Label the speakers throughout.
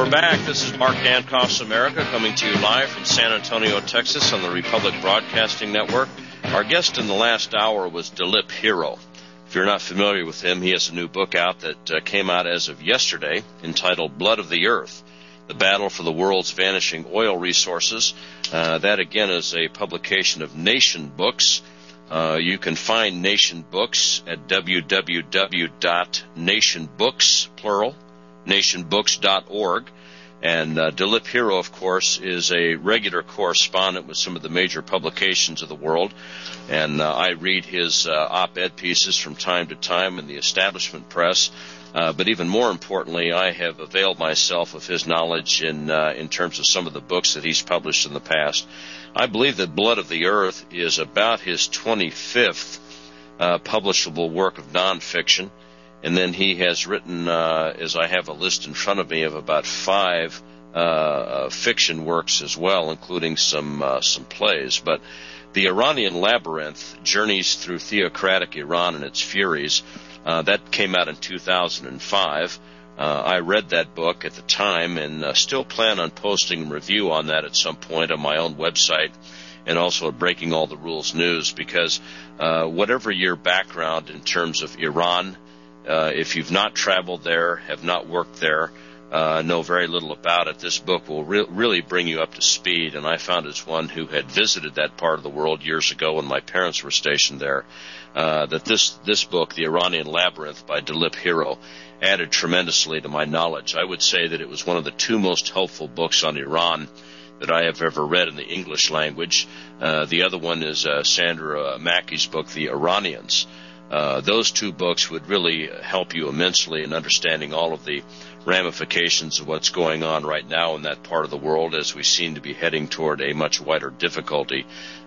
Speaker 1: We're back. This is Mark Dankoff's America, coming to you live from San Antonio, Texas on the Republic Broadcasting Network. Our guest in the last hour was Dilip Hero. If you're not familiar with him, he has a new book out that came out as of yesterday entitled Blood of the Earth, The Battle for the World's Vanishing Oil Resources. That, again, is a publication of Nation Books. You can find Nation Books at www.nationbooks, plural, nationbooks.org. And Dilip Hero, of course, is a regular correspondent with some of the major publications of the world. And I read his op-ed pieces from time to time in the establishment press. But even more importantly, I have availed myself of his knowledge in terms of some of the books that he's published in the past. I believe that Blood of the Earth is about his 25th publishable work of nonfiction. And then he has written, as I have a list in front of me, of about 5 fiction works as well, including some plays. But The Iranian Labyrinth, Journeys Through Theocratic Iran and Its Furies, that came out in 2005. I read that book at the time and still plan on posting a review on that at some point on my own website and also at Breaking All the Rules News, because whatever your background in terms of Iran, if you've not traveled there, have not worked there, know very little about it, this book will really bring you up to speed. And I found as one who had visited that part of the world years ago when my parents were stationed there, that this book, The Iranian Labyrinth by Dilip Hero, added tremendously to my knowledge. I would say that it was one of the 2 most helpful books on Iran that I have ever read in the English language. The other one is Sandra Mackey's book, The Iranians. Those 2 books would really help you immensely in understanding all of the ramifications of what's going on right now in that part of the world, as we seem to be heading toward a much wider difficulty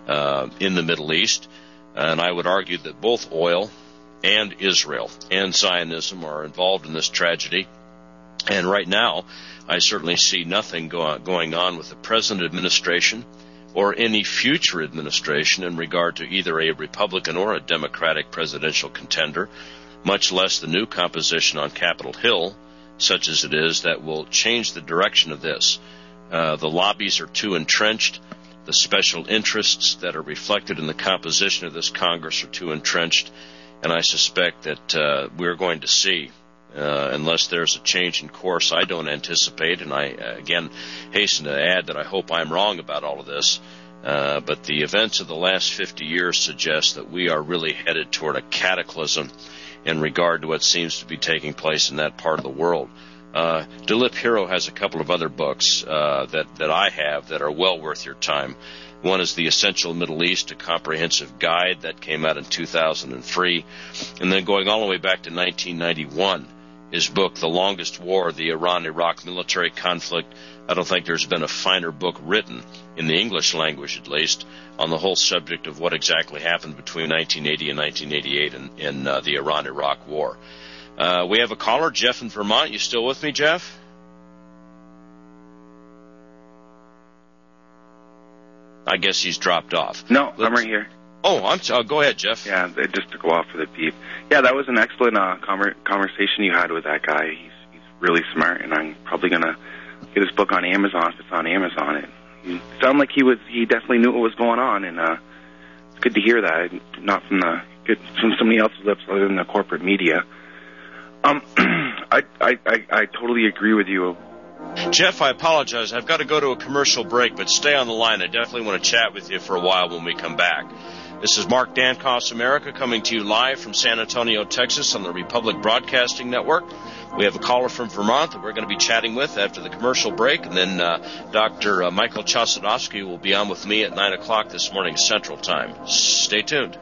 Speaker 1: in the Middle East. And I would argue that both oil and Israel and Zionism are involved in this tragedy. And right now, I certainly see nothing going on with the present administration or any future administration in regard to either a Republican or a Democratic presidential contender, much less the new composition on Capitol Hill, such as it is, that will change the direction of this. The lobbies are too entrenched. The special interests that are reflected in the composition of this Congress are too entrenched. And I suspect that we're going to see, unless there's a change in course I don't anticipate, and I, again, hasten to add that I hope I'm wrong about all of this, but the events of the last 50 years suggest that we are really headed toward a cataclysm in regard to what seems to be taking place in that part of the world. Dilip Hero has a couple of other books that I have that are well worth your time. One is The Essential Middle East, a comprehensive guide, that came out in 2003. And then going all the way back to 1991, his book, The Longest War, the Iran-Iraq Military Conflict. I don't think there's been a finer book written, in the English language at least, on the whole subject of what exactly happened between 1980 and 1988 in the Iran-Iraq War. We have a caller, Jeff in Vermont. You still with me, Jeff? I guess he's dropped off.
Speaker 2: No, I'm right here.
Speaker 1: Oh, go ahead, Jeff.
Speaker 2: Yeah, they just took a while for the beep. Yeah, that was an excellent conversation you had with that guy. He's really smart, and I'm probably going to get his book on Amazon if it's on Amazon. It sounded like he definitely knew what was going on, and it's good to hear that, not from somebody else's lips other than the corporate media. I totally agree with you.
Speaker 1: Jeff, I apologize. I've got to go to a commercial break, but stay on the line. I definitely want to chat with you for a while when we come back. This is Mark Dankoff's America, coming to you live from San Antonio, Texas on the Republic Broadcasting Network. We have a caller from Vermont that we're going to be chatting with after the commercial break, and then Dr. Michael Chossudovsky will be on with me at 9 o'clock this morning Central Time. Stay tuned.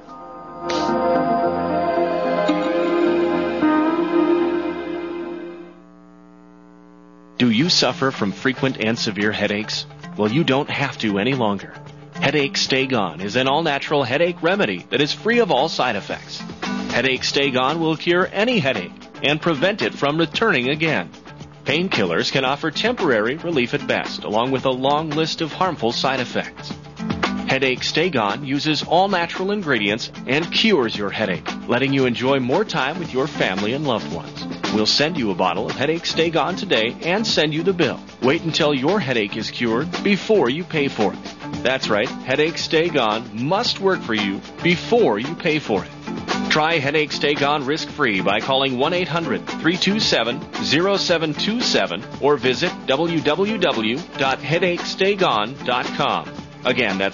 Speaker 3: Do you suffer from frequent and severe headaches? Well, you don't have to any longer. Headache Stay Gone is an all-natural headache remedy that is free of all side effects. Headache Stay Gone will cure any headache and prevent it from returning again. Painkillers can offer temporary relief at best, along with a long list of harmful side effects. Headache Stay Gone uses all natural ingredients and cures your headache, letting you enjoy more time with your family and loved ones. We'll send you a bottle of Headache Stay Gone today and send you the bill. Wait until your headache is cured before you pay for it. That's right, Headache Stay Gone must work for you before you pay for it. Try Headache Stay Gone risk-free by calling 1-800-327-0727 or visit www.headachestaygone.com. Again, that's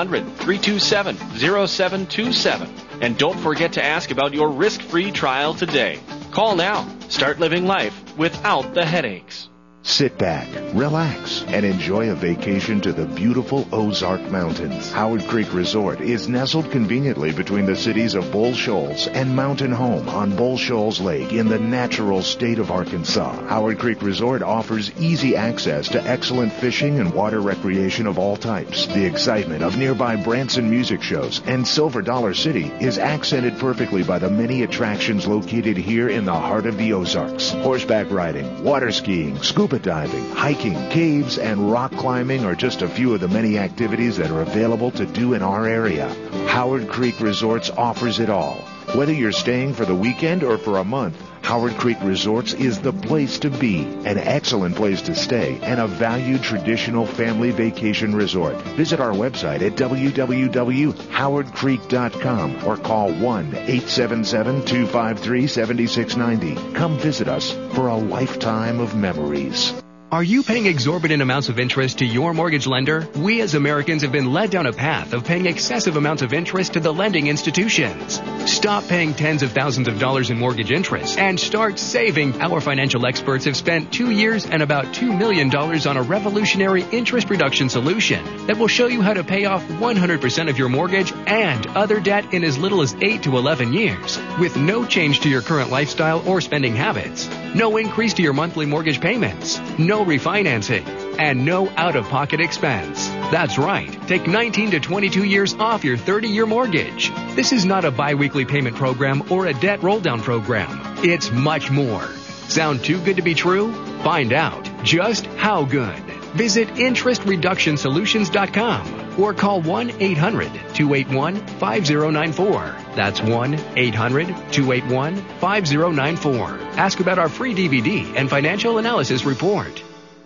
Speaker 3: 1-800-327-0727. And don't forget to ask about your risk-free trial today. Call now. Start living life without the headaches.
Speaker 4: Sit back, relax, and enjoy a vacation to the beautiful Ozark Mountains. Howard Creek Resort is nestled conveniently between the cities of Bull Shoals and Mountain Home on Bull Shoals Lake in the natural state of Arkansas. Howard Creek Resort offers easy access to excellent fishing and water recreation of all types. The excitement of nearby Branson music shows and Silver Dollar City is accented perfectly by the many attractions located here in the heart of the Ozarks. Horseback riding, water skiing, scuba diving, hiking, caves, and rock climbing are just a few of the many activities that are available to do in our area. Howard Creek Resorts offers it all. Whether you're staying for the weekend or for a month, Howard Creek Resorts is the place to be, an excellent place to stay, and a valued traditional family vacation resort. Visit our website at www.howardcreek.com or call 1-877-253-7690. Come visit us for a lifetime of memories.
Speaker 5: Are you paying exorbitant amounts of interest to your mortgage lender? We as Americans have been led down a path of paying excessive amounts of interest to the lending institutions. Stop paying tens of thousands of dollars in mortgage interest and start saving. Our financial experts have spent 2 years and about $2 million on a revolutionary interest reduction solution that will show you how to pay off 100% of your mortgage and other debt in as little as 8 to 11 years with no change to your current lifestyle or spending habits, no increase to your monthly mortgage payments, no refinancing, and no out-of-pocket expense. That's right. Take 19 to 22 years off your 30-year mortgage. This is not a bi-weekly payment program or a debt roll-down program. It's much more. Sound too good to be true? Find out just how good. Visit interestreductionsolutions.com or call 1-800-281-5094. That's 1-800-281-5094. Ask about our free DVD and financial analysis report.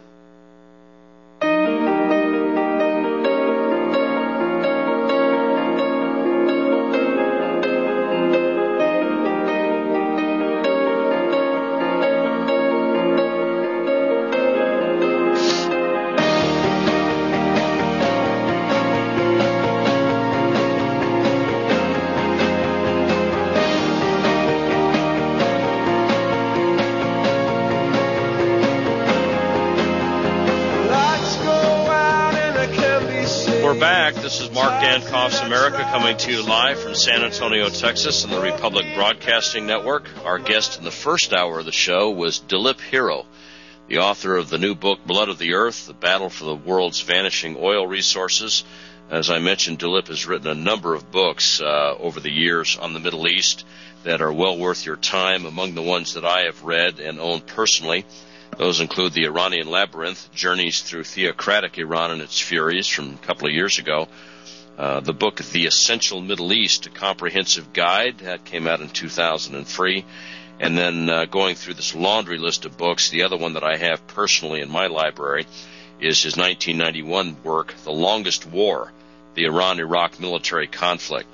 Speaker 1: This is Mark Dankoff's America coming to you live from San Antonio, Texas on the Republic Broadcasting Network. Our guest in the first hour of the show was Dilip Hero, the author of the new book, Blood of the Earth, The Battle for the World's Vanishing Oil Resources. As I mentioned, Dilip has written a number of books over the years on the Middle East that are well worth your time. Among the ones that I have read and owned personally, those include The Iranian Labyrinth, Journeys Through Theocratic Iran and Its Furies from a couple of years ago. The book, The Essential Middle East, A Comprehensive Guide, that came out in 2003. And then going through this laundry list of books, the other one that I have personally in my library is his 1991 work, The Longest War, The Iran-Iraq Military Conflict.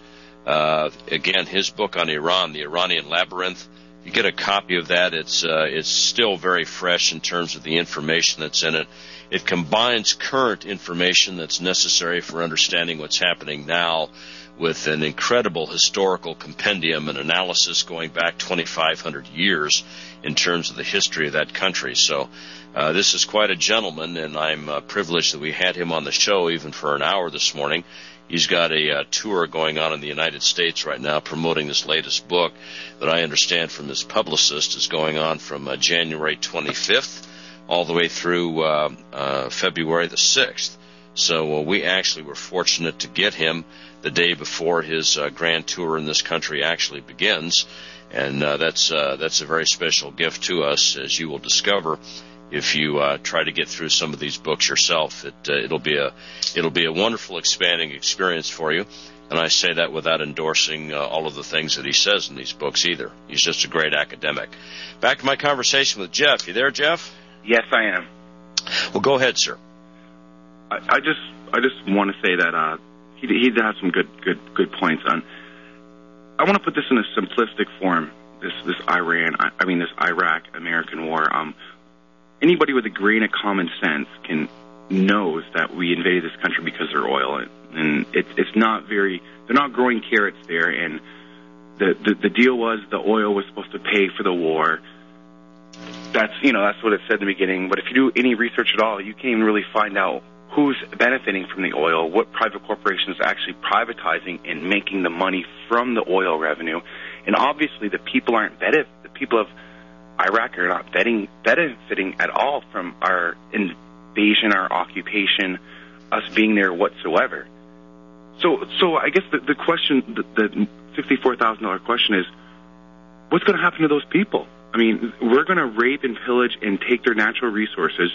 Speaker 1: Again, his book on Iran, The Iranian Labyrinth, you get a copy of that. It's still very fresh in terms of the information that's in it. It combines current information that's necessary for understanding what's happening now with an incredible historical compendium and analysis going back 2,500 years in terms of the history of that country. So this is quite a gentleman, and I'm privileged that we had him on the show even for an hour this morning. He's got a tour going on in the United States right now promoting this latest book that I understand from his publicist is going on from January 25th all the way through February the 6th. So we actually were fortunate to get him the day before his grand tour in this country actually begins. And that's a very special gift to us, as you will discover if you try to get through some of these books yourself. It'll be a wonderful, expanding experience for you. And I say that without endorsing all of the things that he says in these books either. He's just a great academic. Back to my conversation with Jeff. You there, Jeff?
Speaker 2: Yes, I am.
Speaker 1: Well, go ahead, sir.
Speaker 2: I just want to say that he has some good points on. I want to put this in a simplistic form. This Iraq American war. Anybody with a grain of common sense knows that we invaded this country because of their oil, and it's not very. They're not growing carrots there, and the deal was the oil was supposed to pay for the war. That's what it said in the beginning. But if you do any research at all, you can't even really find out who's benefiting from the oil, what private corporations are actually privatizing and making the money from the oil revenue. And obviously the people aren't the people of Iraq are not benefiting at all from our invasion, our occupation, us being there whatsoever. So I guess the question, the $64,000 question is, what's going to happen to those people? I mean, we're going to rape and pillage and take their natural resources,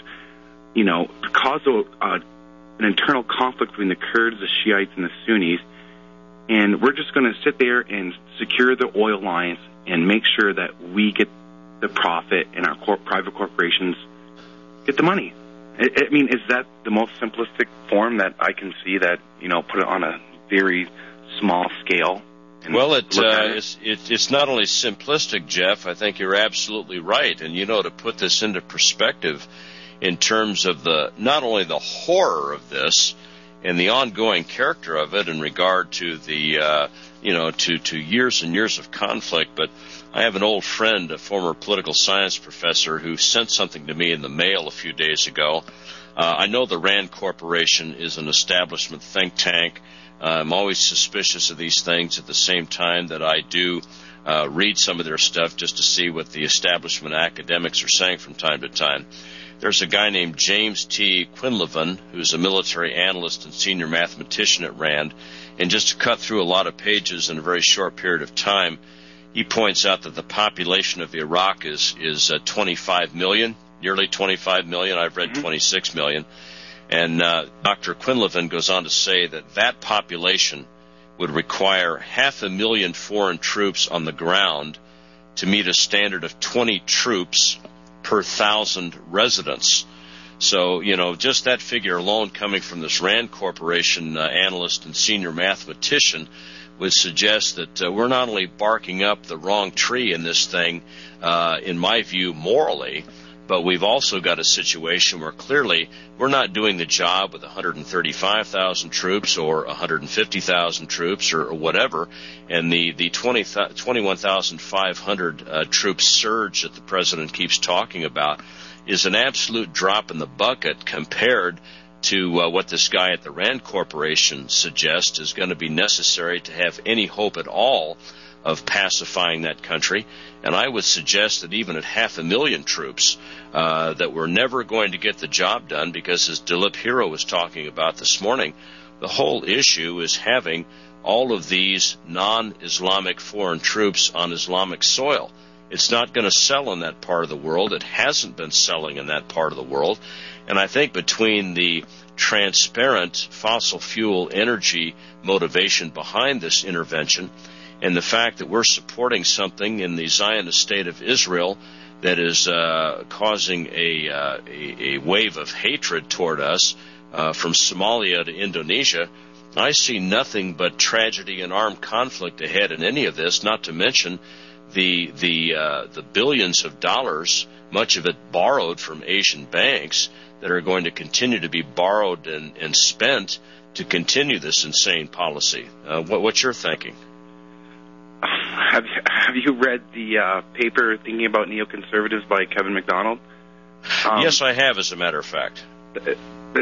Speaker 2: cause an internal conflict between the Kurds, the Shiites, and the Sunnis, and we're just going to sit there and secure the oil lines and make sure that we get the profit and our private corporations get the money. I mean, is that the most simplistic form that I can see that, put it on a very small scale?
Speaker 1: Well, it's not only simplistic, Jeff. I think you're absolutely right. And, to put this into perspective in terms of not only the horror of this and the ongoing character of it in regard to the, to years and years of conflict, but I have an old friend, a former political science professor, who sent something to me in the mail a few days ago. I know the Rand Corporation is an establishment think tank. I'm always suspicious of these things at the same time that I do read some of their stuff just to see what the establishment academics are saying from time to time. There's a guy named James T. Quinlivan, who's a military analyst and senior mathematician at Rand, and just to cut through a lot of pages in a very short period of time, he points out that the population of Iraq is 25 million, nearly 25 million. I've read 26 million. And Dr. Quinlivan goes on to say that population would require 500,000 foreign troops on the ground to meet a standard of 20 troops per 1,000 residents. So, just that figure alone coming from this Rand Corporation analyst and senior mathematician would suggest that we're not only barking up the wrong tree in this thing, in my view, morally, but we've also got a situation where clearly we're not doing the job with 135,000 troops or 150,000 troops or whatever, and the 21,500 troop surge that the president keeps talking about is an absolute drop in the bucket compared to what this guy at the Rand Corporation suggests is going to be necessary to have any hope at all of pacifying that country. And I would suggest that even at 500,000 troops, that we're never going to get the job done because, as Dilip Hero was talking about this morning, the whole issue is having all of these non-Islamic foreign troops on Islamic soil. It's not going to sell in that part of the world. It hasn't been selling in that part of the world. And I think between the transparent fossil fuel energy motivation behind this intervention and the fact that we're supporting something in the Zionist state of Israel that is causing a wave of hatred toward us from Somalia to Indonesia, I see nothing but tragedy and armed conflict ahead in any of this, not to mention the billions of dollars, much of it borrowed from Asian banks, that are going to continue to be borrowed and spent to continue this insane policy. What's your thinking?
Speaker 2: Have you read the paper Thinking About Neoconservatives by Kevin MacDonald?
Speaker 1: Yes, I have, as a matter of fact.
Speaker 2: This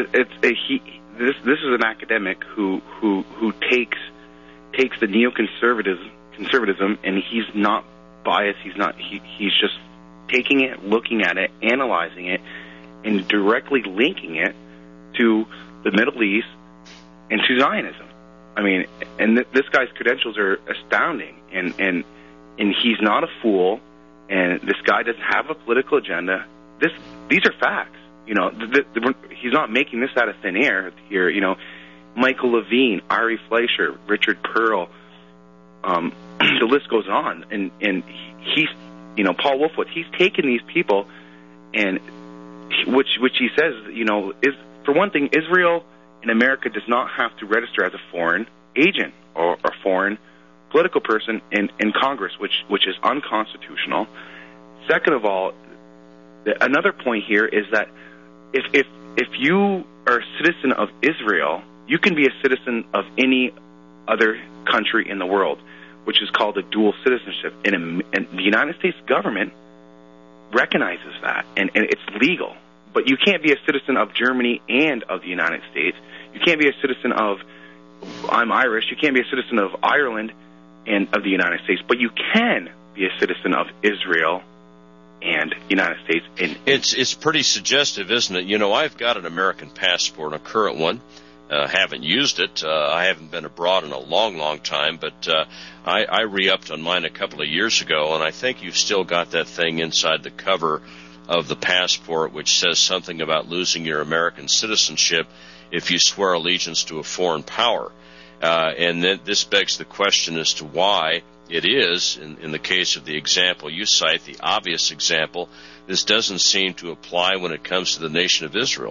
Speaker 2: is an academic who takes the neoconservatism, and he's not biased. He's just taking it, looking at it, analyzing it, and directly linking it to the Middle East and to Zionism. I mean, and this guy's credentials are astounding, and he's not a fool, and this guy doesn't have a political agenda. these are facts. You know, he's not making this out of thin air here. You know, Michael Levine, Ari Fleischer, Richard Pearl, the list goes on. And he's, you know, Paul Wolfowitz, he's taken these people, and which he says, you know, is, for one thing, Israel in America does not have to register as a foreign agent or a foreign political person in Congress, which is unconstitutional. Second of all, another point here is that if you are a citizen of Israel, you can be a citizen of any other country in the world, which is called a dual citizenship. And the United States government recognizes that, and it's legal. But you can't be a citizen of Germany and of the United States. You can't be a citizen of, I'm Irish, you can't be a citizen of Ireland and of the United States, but you can be a citizen of Israel and United States.
Speaker 1: It's pretty suggestive, isn't it? You know, I've got an American passport, a current one. Haven't used it. I haven't been abroad in a long time, but I re-upped on mine a couple of years ago, and I think you've still got that thing inside the cover of the passport which says something about losing your American citizenship if you swear allegiance to a foreign power. And then this begs the question as to why it is, in the case of the example you cite, the obvious example, this doesn't seem to apply when it comes to the nation of Israel.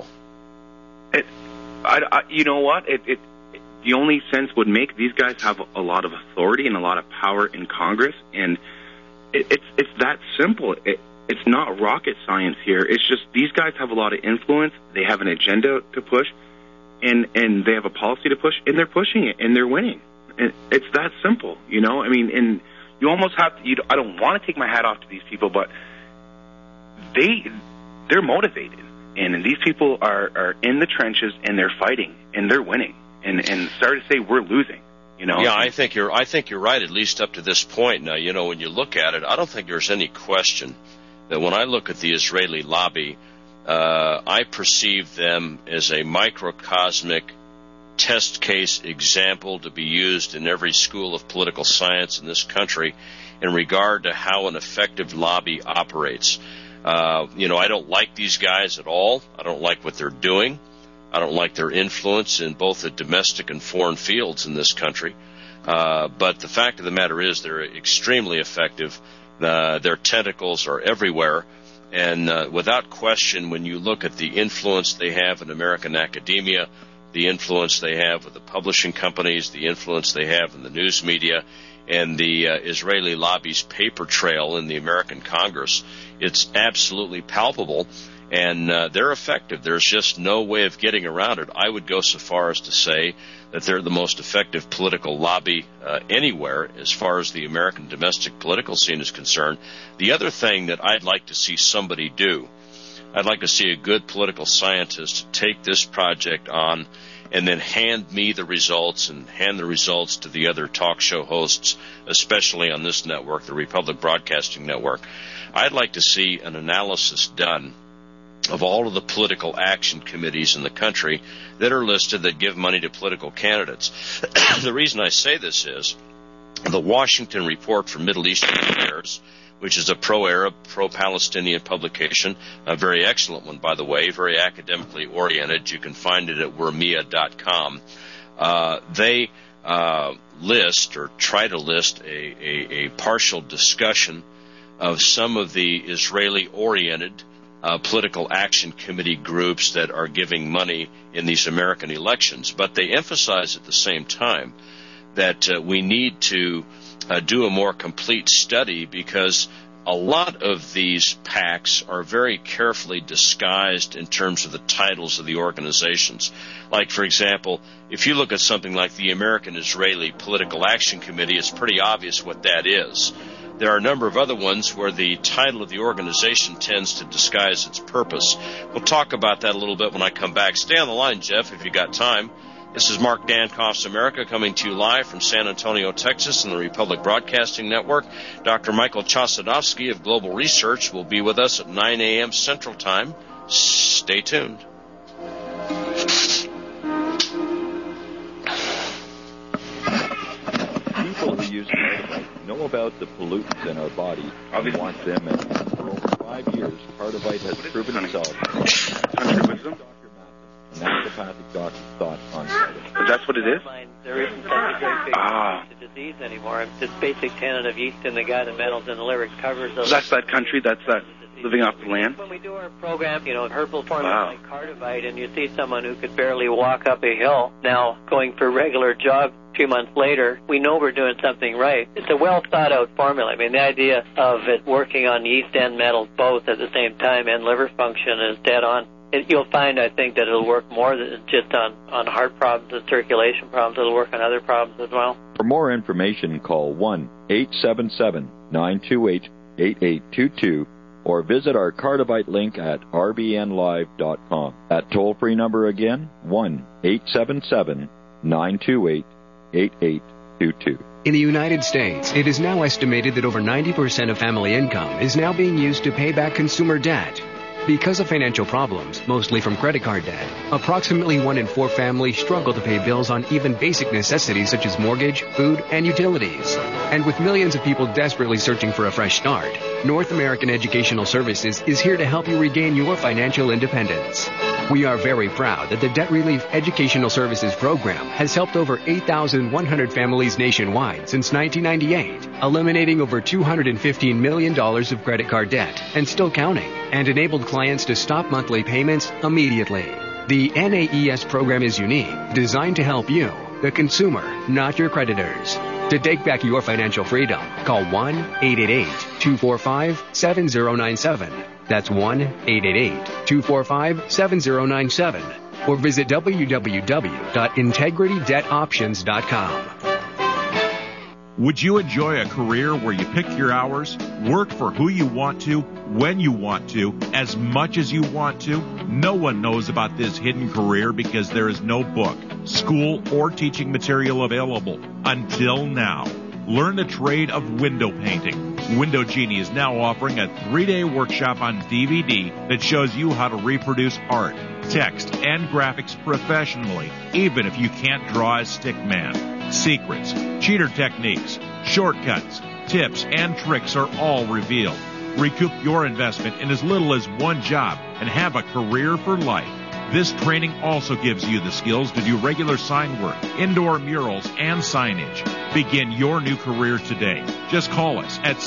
Speaker 2: You know what? The only sense would make, these guys have a lot of authority and a lot of power in Congress, and it's that simple. It's not rocket science here. It's just these guys have a lot of influence. They have an agenda to push, and they have a policy to push, and they're pushing it, and they're winning. And it's that simple, you know? I mean, and you almost have to, I don't want to take my hat off to these people, but they're motivated. And these people are in the trenches, and they're fighting, and they're winning. And sorry to say, we're losing. You know?
Speaker 1: Yeah, I think you're right, at least up to this point. Now, you know, when you look at it, I don't think there's any question that when I look at the Israeli lobby, I perceive them as a microcosmic test case example to be used in every school of political science in this country in regard to how an effective lobby operates. You know, I don't like these guys at all. I don't like what they're doing. I don't like their influence in both the domestic and foreign fields in this country. But the fact of the matter is they're extremely effective. Their tentacles are everywhere. And without question, when you look at the influence they have in American academia, the influence they have with the publishing companies, the influence they have in the news media, and the Israeli lobby's paper trail in the American Congress, it's absolutely palpable, and they're effective. There's just no way of getting around it. I would go so far as to say that they're the most effective political lobby anywhere as far as the American domestic political scene is concerned. The other thing that I'd like to see somebody do, I'd like to see a good political scientist take this project on and then hand me the results and hand the results to the other talk show hosts, especially on this network, the Republic Broadcasting Network. I'd like to see an analysis done of all of the political action committees in the country that are listed that give money to political candidates. The reason I say this is the Washington Report for Middle Eastern Affairs, which is a pro-Arab, pro-Palestinian publication, a very excellent one, by the way, very academically oriented. You can find it at wermia.com. They list or try to list a partial discussion of some of the Israeli-oriented political action committee groups that are giving money in these American elections. But they emphasize at the same time that we need to do a more complete study because a lot of these PACs are very carefully disguised in terms of the titles of the organizations. Like, for example, if you look at something like the American Israeli Political Action Committee, it's pretty obvious what that is. There are a number of other ones where the title of the organization tends to disguise its purpose. We'll talk about that a little bit when I come back. Stay on the line, Jeff, if you got time. This is Mark Dankoff's America coming to you live from San Antonio, Texas, on the Republic Broadcasting Network. Dr. Michael Chossudovsky of Global Research will be with us at 9 a.m. Central Time. Stay tuned.
Speaker 6: People who use know about the pollutants in our body and want them, and for over 25 years, Cardivite has proven itself.
Speaker 2: Country wisdom?
Speaker 6: A naturopathic doctor's thought on Cardivite.
Speaker 2: That's what it is?
Speaker 7: There isn't such a great big disease anymore. It's this basic tenet of yeast in the gut and metals in the liver covers those.
Speaker 2: So that's that country, that's that living off the land?
Speaker 7: When we do our program, herbal formulas like Cardivite, and you see someone who could barely walk up a hill now going for a regular jog 2 months later, we know we're doing something right. It's a well thought out formula. I mean, the idea of it working on yeast and metals both at the same time and liver function is dead on. You'll find, I think, that it'll work more than just on heart problems and circulation problems. It'll work on other problems as well.
Speaker 6: For more information, call 1-877-928-8822 or visit our Cardivite link at rbnlive.com. That toll-free number again, 1-877-928-8822.
Speaker 5: In the United States, it is now estimated that over 90% of family income is now being used to pay back consumer debt. Because of financial problems, mostly from credit card debt, approximately 1 in 4 families struggle to pay bills on even basic necessities such as mortgage, food, and utilities. And with millions of people desperately searching for a fresh start, North American Educational Services is here to help you regain your financial independence. We are very proud that the Debt Relief Educational Services Program has helped over 8,100 families nationwide since 1998, eliminating over $215 million of credit card debt and still counting, and enabled clients to stop monthly payments immediately. The NAES program is unique, designed to help you, the consumer, not your creditors. To take back your financial freedom, call 1-888-245-7097. That's 1-888-245-7097. Or visit www.integritydebtoptions.com.
Speaker 8: Would you enjoy a career where you pick your hours, work for who you want to, when you want to, as much as you want to? No one knows about this hidden career because there is no book, school, or teaching material available until now. Learn the trade of window painting. Window Genie is now offering a 3-day workshop on DVD that shows you how to reproduce art, text, and graphics professionally, even if you can't draw a stick man. Secrets, cheater techniques, shortcuts, tips, and tricks are all revealed. Recoup your investment in as little as one job and have a career for life. This training also gives you the skills to do regular sign work, indoor murals, and signage. Begin your new career today. Just call us at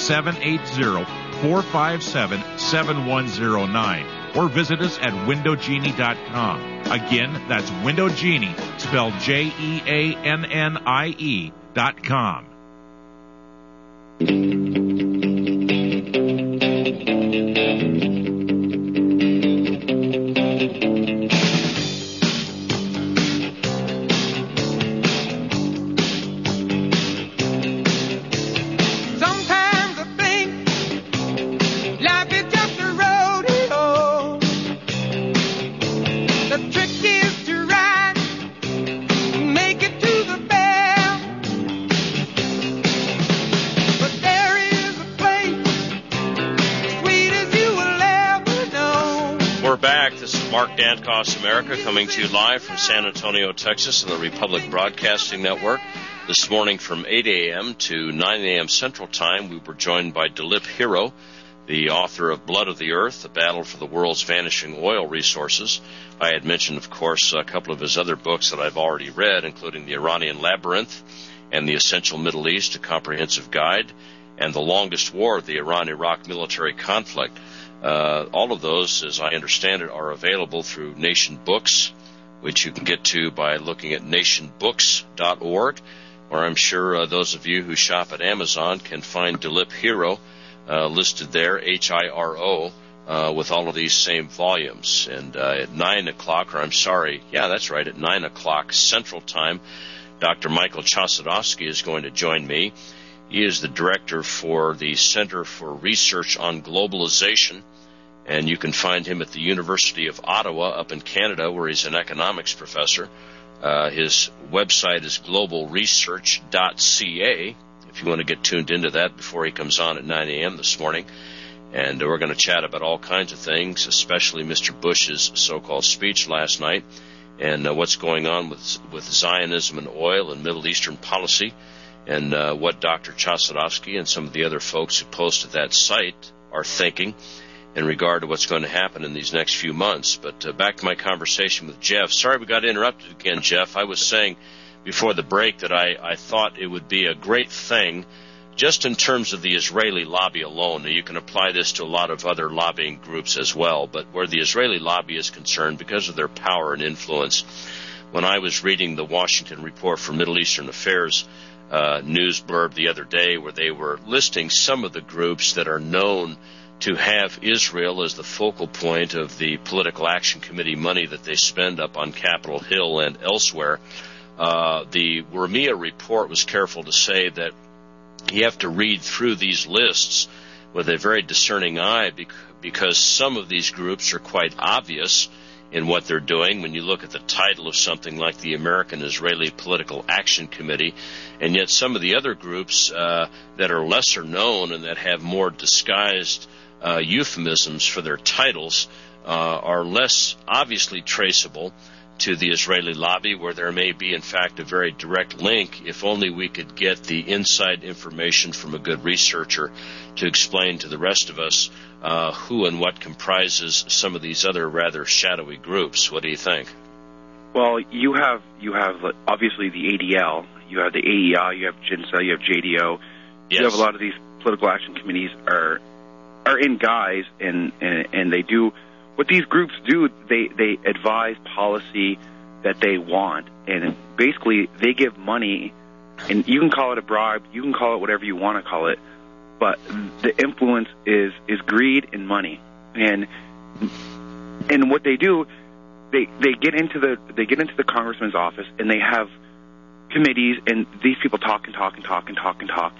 Speaker 8: 780-457-7109 or visit us at windowgenie.com. Again, that's Window Genie, spelled JEANNIE.com.
Speaker 1: Mark Dankoff's America, coming to you live from San Antonio, Texas, on the Republic Broadcasting Network. This morning from 8 a.m. to 9 a.m. Central Time, we were joined by Dilip Hero, the author of Blood of the Earth, The Battle for the World's Vanishing Oil Resources. I had mentioned, of course, a couple of his other books that I've already read, including The Iranian Labyrinth and The Essential Middle East, A Comprehensive Guide, and The Longest War, the Iran-Iraq Military Conflict. All of those, as I understand it, are available through Nation Books, which you can get to by looking at nationbooks.org, or I'm sure those of you who shop at Amazon can find Dilip Hero listed there, H-I-R-O, with all of these same volumes. And at 9 o'clock, at 9 o'clock Central Time, Dr. Michael Chossudovsky is going to join me. He is the director for the Center for Research on Globalization, and you can find him at the University of Ottawa up in Canada, where he's an economics professor. His website is globalresearch.ca, if you want to get tuned into that before he comes on at 9 a.m. this morning. And we're going to chat about all kinds of things, especially Mr. Bush's so-called speech last night, and what's going on with Zionism and oil and Middle Eastern policy, and what Dr. Chossudovsky and some of the other folks who posted that site are thinking. in regard to what's going to happen in these next few months. But back to my conversation with Jeff. Sorry we got interrupted again, Jeff. I was saying before the break that I thought it would be a great thing just in terms of the Israeli lobby alone. Now, you can apply this to a lot of other lobbying groups as well, but where the Israeli lobby is concerned, because of their power and influence, when I was reading the Washington Report for Middle Eastern Affairs news blurb the other day, where they were listing some of the groups that are known to have Israel as the focal point of the Political Action Committee money that they spend up on Capitol Hill and elsewhere, the Ramia report was careful to say that you have to read through these lists with a very discerning eye, because some of these groups are quite obvious in what they're doing when you look at the title of something like the American-Israeli Political Action Committee, and yet some of the other groups that are lesser known and that have more disguised euphemisms for their titles are less obviously traceable to the Israeli lobby, where there may be, in fact, a very direct link, if only we could get the inside information from a good researcher to explain to the rest of us who and what comprises some of these other rather shadowy groups. What do you think?
Speaker 2: Well, you have obviously the ADL, you have the AEI, you have GINSA, you have JDO.
Speaker 1: Yes.
Speaker 2: You have a lot of these political action committees are in guise, and they do what these groups do. They advise policy that they want, and basically they give money, and you can call it a bribe, you can call it whatever you want to call it, but the influence is greed and money. And what they do, they get into the congressman's office, and they have committees, and these people talk and talk and talk and talk and talk.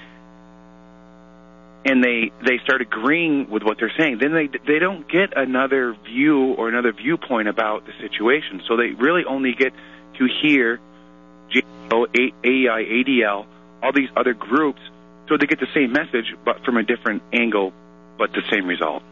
Speaker 2: And they start agreeing with what they're saying. Then they don't get another view or another viewpoint about the situation. So they really only get to hear JO, AEI, ADL, all these other groups. So they get the same message, but from a different angle, but the same result.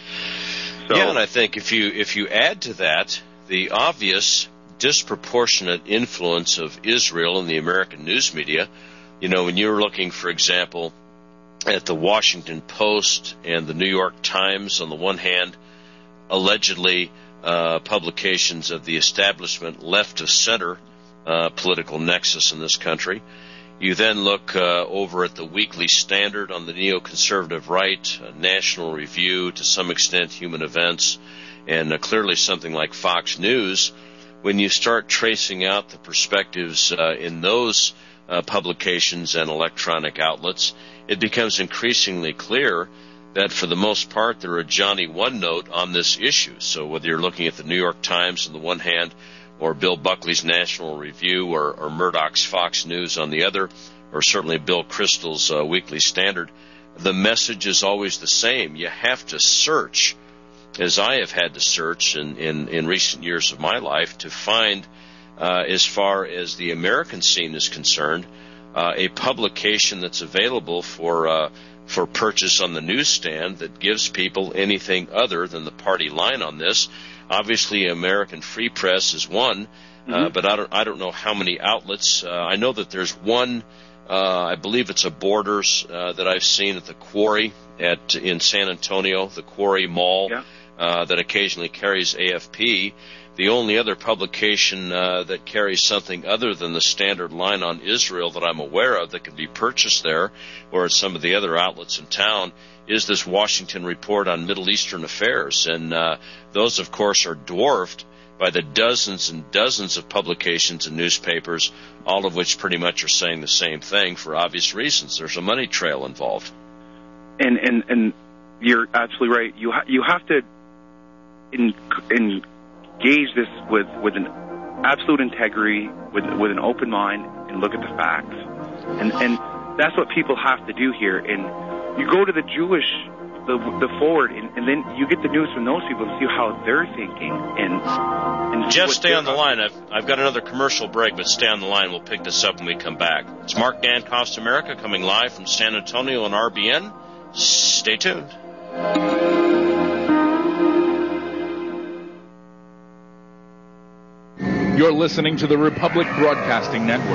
Speaker 2: So,
Speaker 1: yeah, and I think if you add to that the obvious disproportionate influence of Israel in the American news media, when you're looking, for example, at the Washington Post and the New York Times on the one hand, allegedly publications of the establishment left of center political nexus in this country. You then look over at the Weekly Standard on the neoconservative right, National Review, to some extent Human Events, and clearly something like Fox News. When you start tracing out the perspectives in those publications and electronic outlets, it becomes increasingly clear that for the most part they're a Johnny One Note on this issue. So whether you're looking at the New York Times on the one hand, or Bill Buckley's National Review, or Murdoch's Fox News on the other, or certainly Bill Kristol's Weekly Standard, the message is always the same. You have to search, as I have had to search in recent years of my life, to find, as far as the American scene is concerned, a publication that's available for purchase on the newsstand that gives people anything other than the party line on this. Obviously, American Free Press is one, but I don't know how many outlets. I know that there's one. I believe it's a Borders that I've seen at the Quarry in San Antonio, the Quarry Mall, that occasionally carries AFP. The only other publication that carries something other than the standard line on Israel that I'm aware of that can be purchased there, or at some of the other outlets in town, is this Washington Report on Middle Eastern Affairs. And those, of course, are dwarfed by the dozens and dozens of publications and newspapers, all of which pretty much are saying the same thing for obvious reasons. There's a money trail involved.
Speaker 2: And you're absolutely right. You have to engage this with an absolute integrity, with an open mind, and look at the facts. And that's what people have to do here. And you go to the Jewish, the Forward, and then you get the news from those people and see how they're thinking. And
Speaker 1: Jeff, stay on the line. I've got another commercial break, but stay on the line. We'll pick this up when we come back. It's Mark Dancost America coming live from San Antonio on RBN. Stay tuned.
Speaker 9: You're listening to the Republic Broadcasting Network,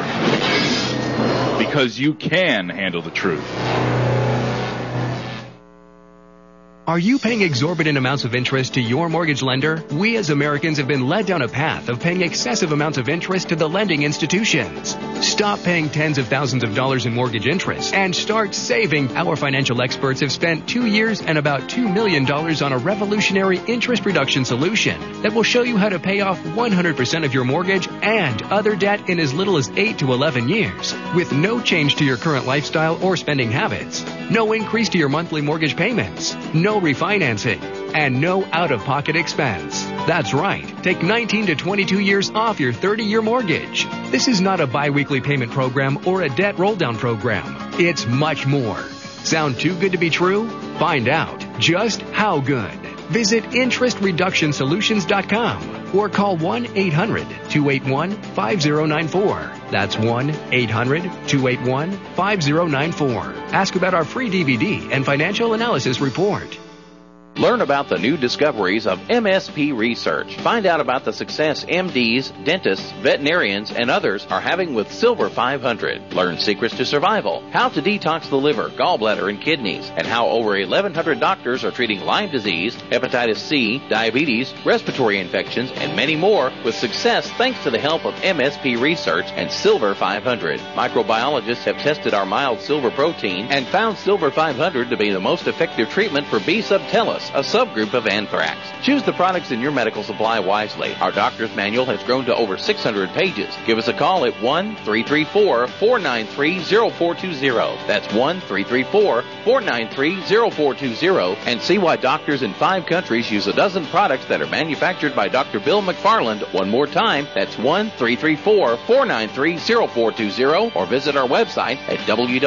Speaker 9: because you can handle the truth.
Speaker 5: Are you paying exorbitant amounts of interest to your mortgage lender? We as Americans have been led down a path of paying excessive amounts of interest to the lending institutions. Stop paying tens of thousands of dollars in mortgage interest and start saving. Our financial experts have spent 2 years and about $2 million on a revolutionary interest reduction solution that will show you how to pay off 100% of your mortgage and other debt in as little as 8 to 11 years with no change to your current lifestyle or spending habits. No increase to your monthly mortgage payments. No refinancing. And no out-of-pocket expense. That's right. Take 19 to 22 years off your 30-year mortgage. This is not a bi-weekly payment program or a debt roll-down program. It's much more. Sound too good to be true? Find out just how good. Visit interestreductionsolutions.com or call 1-800-281-5094. That's 1-800-281-5094. Ask about our free DVD and financial analysis report.
Speaker 10: Learn about the new discoveries of MSP research. Find out about the success MDs, dentists, veterinarians, and others are having with Silver 500. Learn secrets to survival, how to detox the liver, gallbladder, and kidneys, and how over 1,100 doctors are treating Lyme disease, hepatitis C, diabetes, respiratory infections, and many more with success thanks to the help of MSP research and Silver 500. Microbiologists have tested our mild silver protein and found Silver 500 to be the most effective treatment for B. subtilis, a subgroup of anthrax. Choose the products in your medical supply wisely. Our doctor's manual has grown to over 600 pages. Give us a call at 1-334-493-0420. That's 1-334-493-0420 and see why doctors in 5 countries use a dozen products that are manufactured by Dr. Bill McFarland. One more time, that's 1-334-493-0420 or visit our website at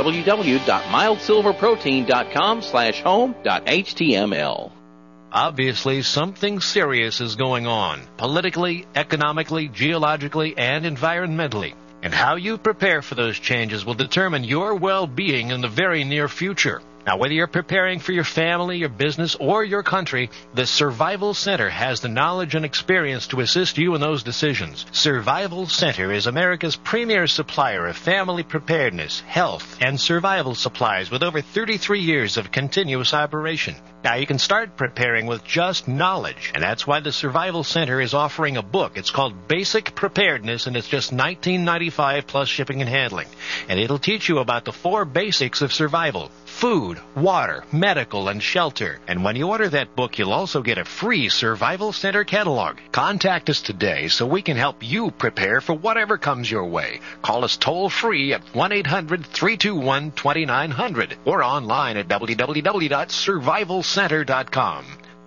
Speaker 10: www.mildsilverprotein.com/home.html.
Speaker 11: Obviously, something serious is going on, politically, economically, geologically, and environmentally. And how you prepare for those changes will determine your well-being in the very near future. Now, whether you're preparing for your family, your business, or your country, the Survival Center has the knowledge and experience to assist you in those decisions. Survival Center is America's premier supplier of family preparedness, health, and survival supplies with over 33 years of continuous operation. Now, you can start preparing with just knowledge, and that's why the Survival Center is offering a book. It's called Basic Preparedness, and it's just $19.95 plus shipping and handling. And it'll teach you about the 4 basics of survival: food, water, medical, and shelter. And when you order that book, you'll also get a free Survival Center catalog. Contact us today so we can help you prepare for whatever comes your way. Call us toll-free at 1-800-321-2900 or online at www.survivalcenter.com.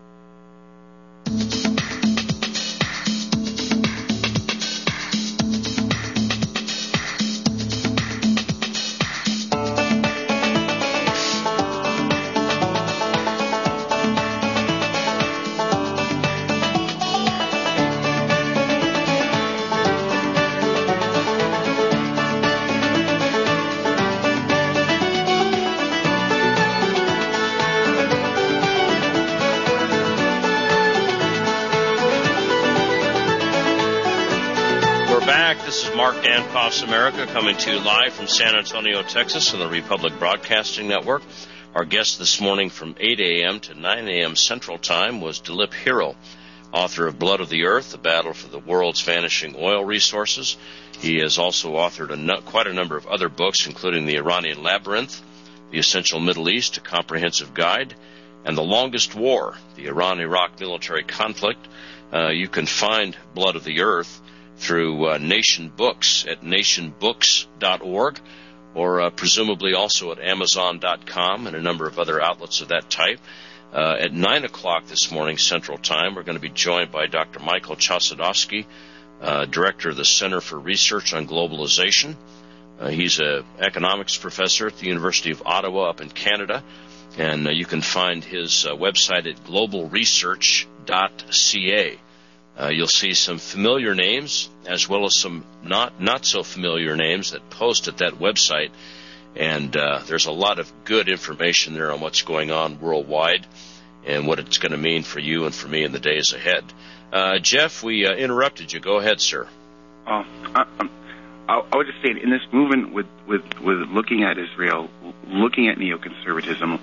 Speaker 1: Dankoff's America, coming to you live from San Antonio, Texas on the Republic Broadcasting Network. Our guest this morning from 8 a.m. to 9 a.m. Central Time was Dilip Hero, author of Blood of the Earth, The Battle for the World's Vanishing Oil Resources. He has also authored quite a number of other books, including The Iranian Labyrinth, The Essential Middle East, A Comprehensive Guide, and The Longest War, the Iran-Iraq Military Conflict. You can find Blood of the Earth through Nation Books at nationbooks.org, or presumably also at Amazon.com and a number of other outlets of that type. At 9 o'clock this morning Central Time, we're going to be joined by Dr. Michael Chossudovsky, Director of the Center for Research on Globalization. He's an economics professor at the University of Ottawa up in Canada, and you can find his website at globalresearch.ca. You'll see some familiar names as well as some not so familiar names that post at that website, and there's a lot of good information there on what's going on worldwide and what it's going to mean for you and for me in the days ahead. Jeff, we interrupted you. Go ahead, sir.
Speaker 2: I would just say, in this movement with looking at Israel, looking at neoconservatism,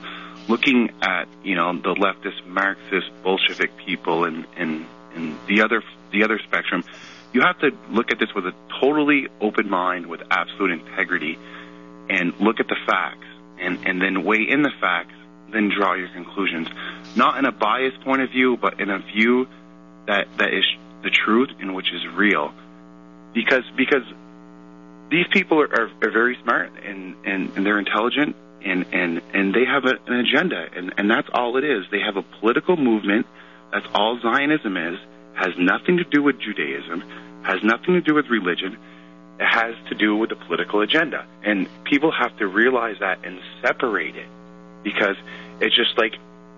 Speaker 2: looking at, you know, the leftist, Marxist, Bolshevik people and the other spectrum, you have to look at this with a totally open mind, with absolute integrity, and look at the facts, and then weigh in the facts, then draw your conclusions. Not in a biased point of view, but in a view that is the truth and which is real. Because these people are very smart and they're intelligent and they have an agenda, and that's all it is. They have a political movement. That's all Zionism is. Has nothing to do with Judaism, has nothing to do with religion. It has to do with the political agenda. And people have to realize that and separate it, because it's just like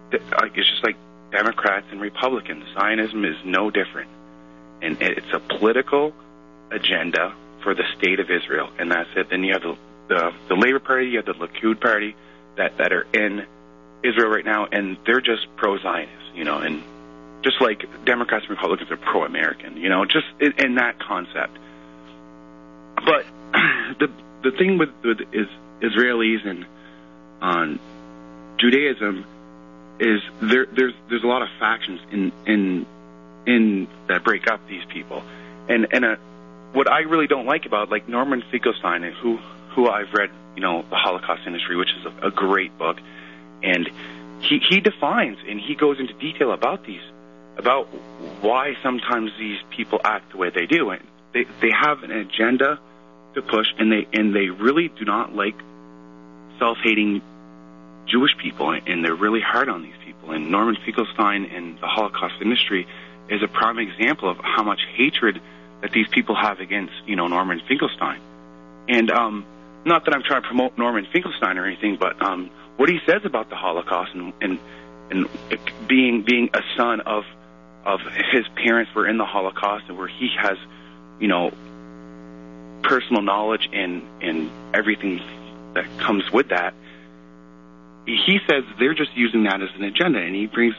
Speaker 2: Democrats and Republicans. Zionism is no different. And it's a political agenda for the state of Israel, and that's it. Then you have the Labour Party, you have the Likud Party that are in Israel right now, and they're just pro-Zionist, you know, and just like Democrats and Republicans are pro-American, you know, just in that concept. But the thing with Israelis and on Judaism is there's a lot of factions in that break up these people, and what I really don't like about, like, Norman Finkelstein, who I've read, you know, The Holocaust Industry, which is a great book, and he defines and he goes into detail about why sometimes these people act the way they do, and they have an agenda to push, and they really do not like self-hating Jewish people, and they're really hard on these people. And Norman Finkelstein and The Holocaust Industry is a prime example of how much hatred that these people have against, you know, Norman Finkelstein. And not that I'm trying to promote Norman Finkelstein or anything, but what he says about the Holocaust and being a son of his parents were in the Holocaust, and where he has, you know, personal knowledge and everything that comes with that. He says they're just using that as an agenda, and he brings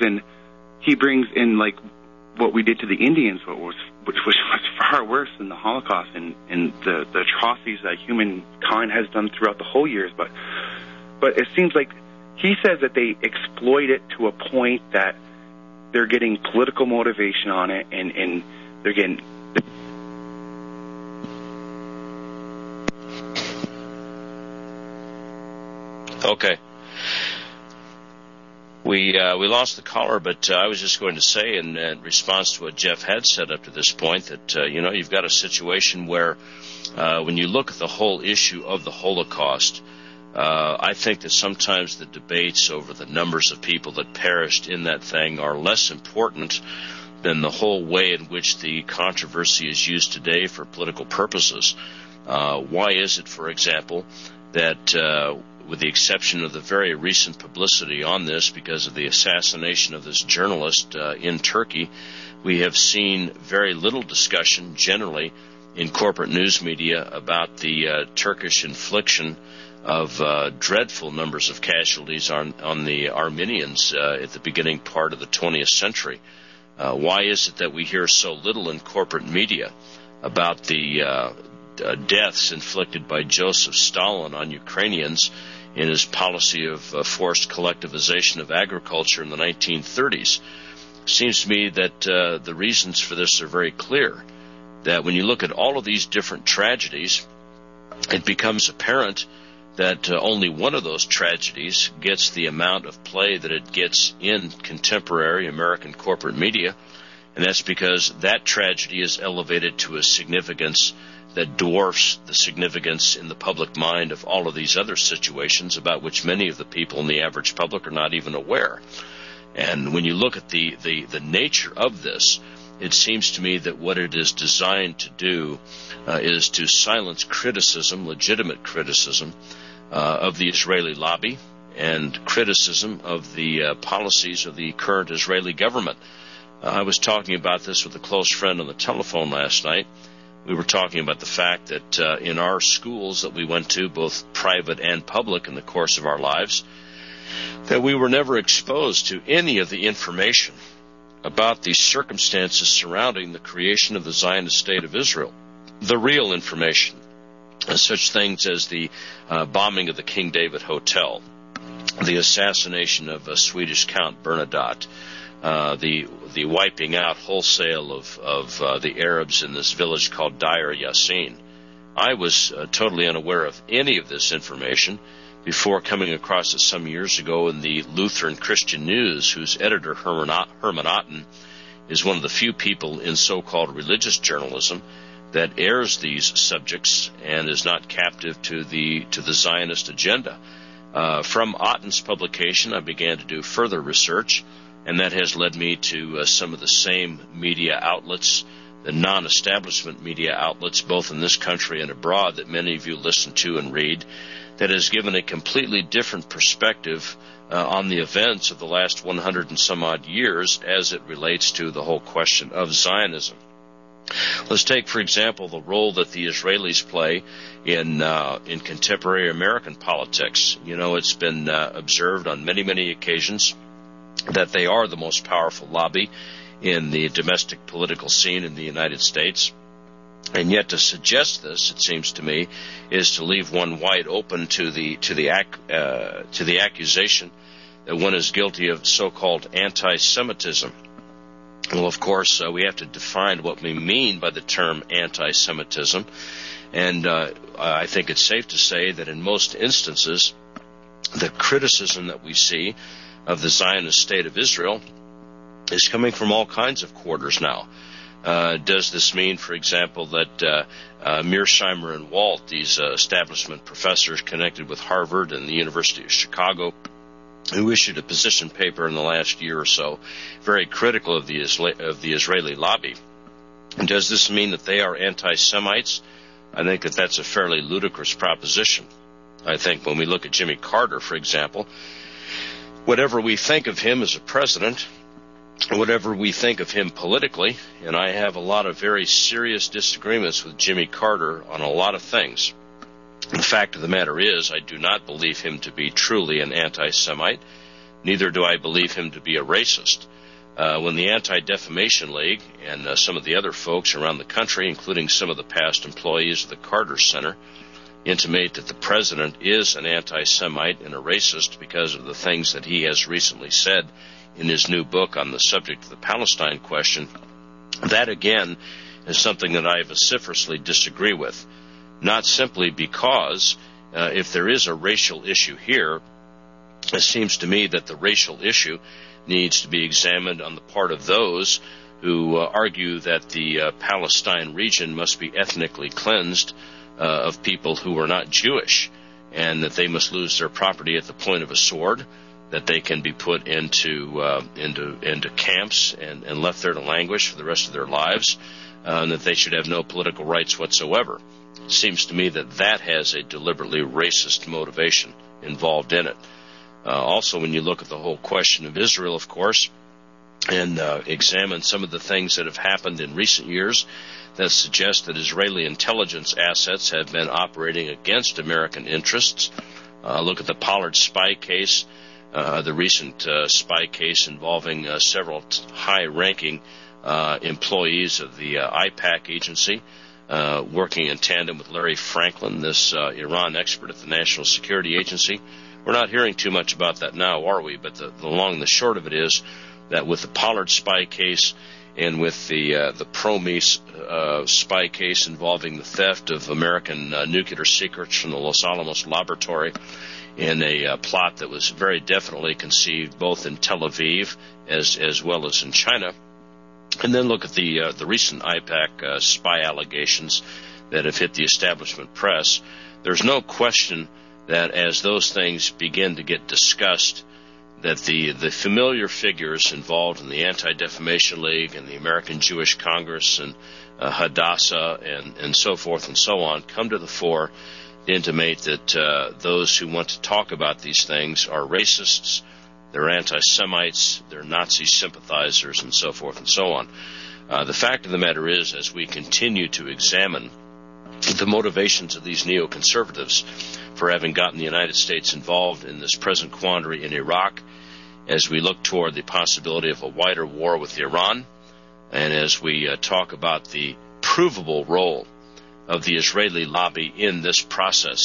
Speaker 2: in like what we did to the Indians, which was far worse than the Holocaust and the atrocities that humankind has done throughout the whole years. But it seems like he says that they exploit it to a point that they're getting political motivation on it, and they're getting.
Speaker 1: Okay. We lost the caller, but I was just going to say, in response to what Jeff had said up to this point, that you know, you've got a situation where when you look at the whole issue of the Holocaust, I think that sometimes the debates over the numbers of people that perished in that thing are less important than the whole way in which the controversy is used today for political purposes. Why is it, for example, that with the exception of the very recent publicity on this because of the assassination of this journalist in Turkey, we have seen very little discussion generally in corporate news media about the Turkish infliction of dreadful numbers of casualties on the Armenians at the beginning part of the 20th century. Why is it that we hear so little in corporate media about the deaths inflicted by Joseph Stalin on Ukrainians in his policy of forced collectivization of agriculture in the 1930s? Seems to me that the reasons for this are very clear. That when you look at all of these different tragedies, it becomes apparent that only one of those tragedies gets the amount of play that it gets in contemporary American corporate media, and that's because that tragedy is elevated to a significance that dwarfs the significance in the public mind of all of these other situations about which many of the people in the average public are not even aware. And when you look at the nature of this, it seems to me that what it is designed to do is to silence criticism, legitimate criticism, of the Israeli lobby and criticism of the policies of the current Israeli government. I was talking about this with a close friend on the telephone last night. We were talking about the fact that in our schools that we went to, both private and public in the course of our lives, that we were never exposed to any of the information about the circumstances surrounding the creation of the Zionist State of Israel, the real information, such things as the bombing of the King David Hotel, the assassination of Swedish Count Bernadotte, the wiping out wholesale of the Arabs in this village called Deir Yassin. I was totally unaware of any of this information before coming across it some years ago in the Lutheran Christian News, whose editor, Herman Otten, is one of the few people in so-called religious journalism that airs these subjects and is not captive to the Zionist agenda. From Otten's publication, I began to do further research, and that has led me to some of the same media outlets, the non-establishment media outlets, both in this country and abroad, that many of you listen to and read, that has given a completely different perspective on the events of the last 100 and some odd years as it relates to the whole question of Zionism. Let's take, for example, the role that the Israelis play in contemporary American politics. You know, it's been observed on many, many occasions that they are the most powerful lobby in the domestic political scene in the United States. And yet to suggest this, it seems to me, is to leave one wide open to the accusation that one is guilty of so-called anti-Semitism. Well, of course, we have to define what we mean by the term anti-Semitism, and I think it's safe to say that in most instances, the criticism that we see of the Zionist state of Israel is coming from all kinds of quarters now. Does this mean, for example, that Mearsheimer and Walt, these establishment professors connected with Harvard and the University of Chicago, who issued a position paper in the last year or so, very critical of the Israeli lobby, and does this mean that they are anti-Semites? I think that that's a fairly ludicrous proposition. I think when we look at Jimmy Carter, for example, whatever we think of him as a president, whatever we think of him politically, and I have a lot of very serious disagreements with Jimmy Carter on a lot of things. The fact of the matter is, I do not believe him to be truly an anti-Semite. Neither do I believe him to be a racist. When the Anti-Defamation League and some of the other folks around the country, including some of the past employees of the Carter Center, intimate that the president is an anti-Semite and a racist because of the things that he has recently said in his new book on the subject of the Palestine question, that again is something that I vociferously disagree with. Not simply because if there is a racial issue here, it seems to me that the racial issue needs to be examined on the part of those who argue that the Palestine region must be ethnically cleansed of people who are not Jewish, and that they must lose their property at the point of a sword, that they can be put into camps and left there to languish for the rest of their lives, and that they should have no political rights whatsoever. It seems to me that that has a deliberately racist motivation involved in it. Also, when you look at the whole question of Israel, of course, and examine some of the things that have happened in recent years that suggest that Israeli intelligence assets have been operating against American interests. Look at the Pollard spy case, the recent spy case involving several high-ranking employees of the IPAC agency, working in tandem with Larry Franklin, this Iran expert at the National Security Agency. We're not hearing too much about that now, are we? But the long and the short of it is that with the Pollard spy case and with the Promis spy case involving the theft of American nuclear secrets from the Los Alamos laboratory in a plot that was very definitely conceived both in Tel Aviv as well as in China. And then look at the recent IPAC spy allegations that have hit the establishment press. There's no question that as those things begin to get discussed, that the familiar figures involved in the Anti-Defamation League and the American Jewish Congress and Hadassah and so forth and so on come to the fore to intimate that those who want to talk about these things are racists, they're anti-Semites, they're Nazi sympathizers, and so forth and so on. The fact of the matter is, as we continue to examine the motivations of these neoconservatives for having gotten the United States involved in this present quandary in Iraq, as we look toward the possibility of a wider war with Iran, and as we talk about the provable role of the Israeli lobby in this process,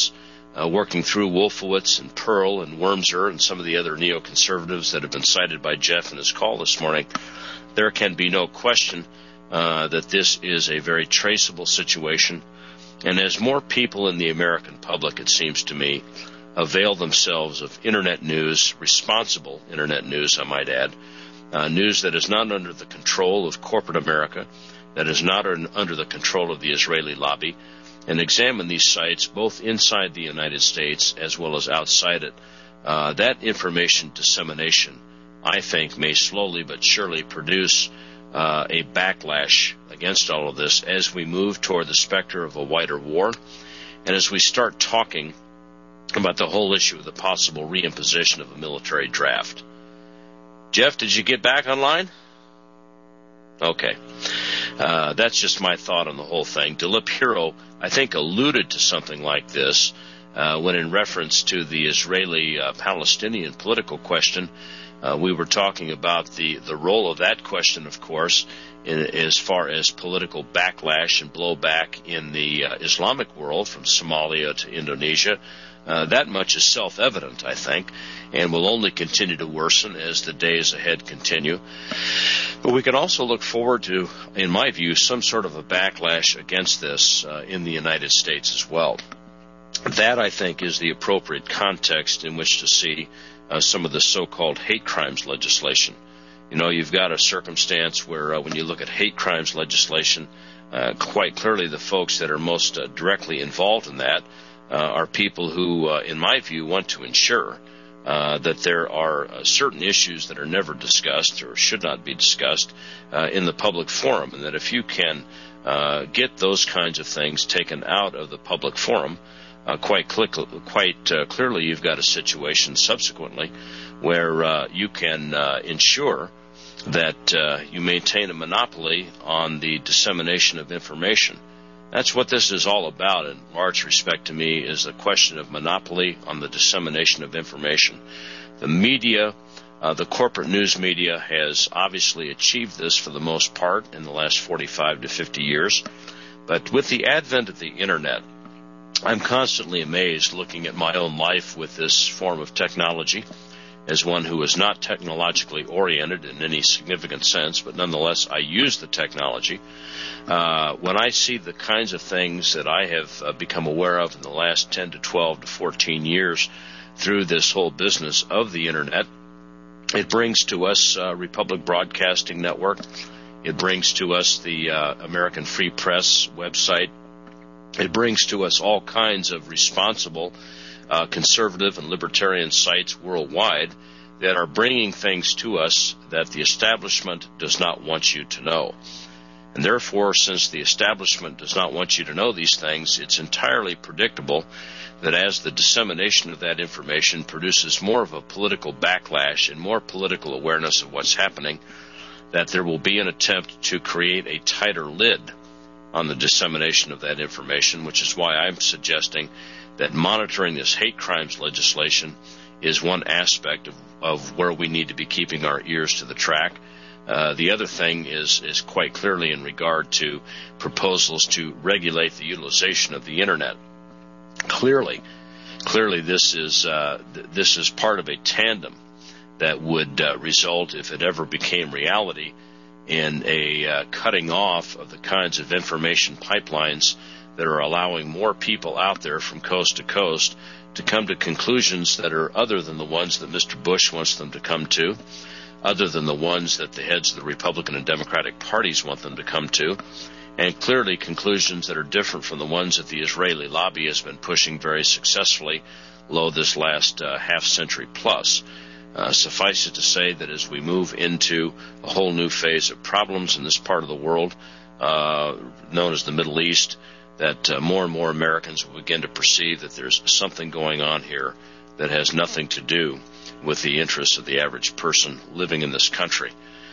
Speaker 1: working through Wolfowitz and Pearl and Wormser and some of the other neoconservatives that have been cited by Jeff in his call this morning, there can be no question that this is a very traceable situation. And as more people in the American public, it seems to me, avail themselves of Internet news, responsible Internet news, I might add, news that is not under the control of corporate America, that is not under the control of the Israeli lobby, and examine these sites both inside the United States as well as outside it, that information dissemination, I think, may slowly but surely produce a backlash against all of this as we move toward the specter of a wider war, and as we start talking about the whole issue of the possible reimposition of a military draft. Jeff, did you get back online? Okay. That's just my thought on the whole thing. Dilip Hero, I think, alluded to something like this when in reference to the Israeli-Palestinian political question. We were talking about the role of that question, of course, as far as political backlash and blowback in the Islamic world from Somalia to Indonesia. That much is self-evident, I think, and will only continue to worsen as the days ahead continue. But we can also look forward to, in my view, some sort of a backlash against this in the United States as well. That, I think, is the appropriate context in which to see some of the so-called hate crimes legislation. You know, you've got a circumstance where when you look at hate crimes legislation, quite clearly the folks that are most directly involved in that are people who, in my view, want to ensure that there are certain issues that are never discussed or should not be discussed in the public forum, and that if you can get those kinds of things taken out of the public forum, quite clearly you've got a situation subsequently where you can ensure that you maintain a monopoly on the dissemination of information. That's what this is all about in large respect to me, is the question of monopoly on the dissemination of information. The media, the corporate news media, has obviously achieved this for the most part in the last 45 to 50 years. But with the advent of the Internet, I'm constantly amazed looking at my own life with this form of technology as one who is not technologically oriented in any significant sense, but nonetheless I use the technology. When I see the kinds of things that I have become aware of in the last 10 to 12 to 14 years through this whole business of the Internet, it brings to us Republic Broadcasting Network. It brings to us the American Free Press website. It brings to us all kinds of responsible conservative and libertarian sites worldwide that are bringing things to us that the establishment does not want you to know. And therefore, since the establishment does not want you to know these things, it's entirely predictable that as the dissemination of that information produces more of a political backlash and more political awareness of what's happening, that there will be an attempt to create a tighter lid on the dissemination of that information, which is why I'm suggesting that monitoring this hate crimes legislation is one aspect of where we need to be keeping our ears to the track. The other thing is quite clearly in regard to proposals to regulate the utilization of the Internet. Clearly, this is part of a tandem that would result, if it ever became reality, in a cutting off of the kinds of information pipelines that are allowing more people out there from coast to coast to come to conclusions that are other than the ones that Mr. Bush wants them to come to, other than the ones that the heads of the Republican and Democratic parties want them to come to, and clearly conclusions that are different from the ones that the Israeli lobby has been pushing very successfully this last half century plus. Suffice it to say that as we move into a whole new phase of problems in this part of the world, known as the Middle East, that more and more Americans will begin to perceive that there's something going on here that has nothing to do with the interests of the average person living in this country.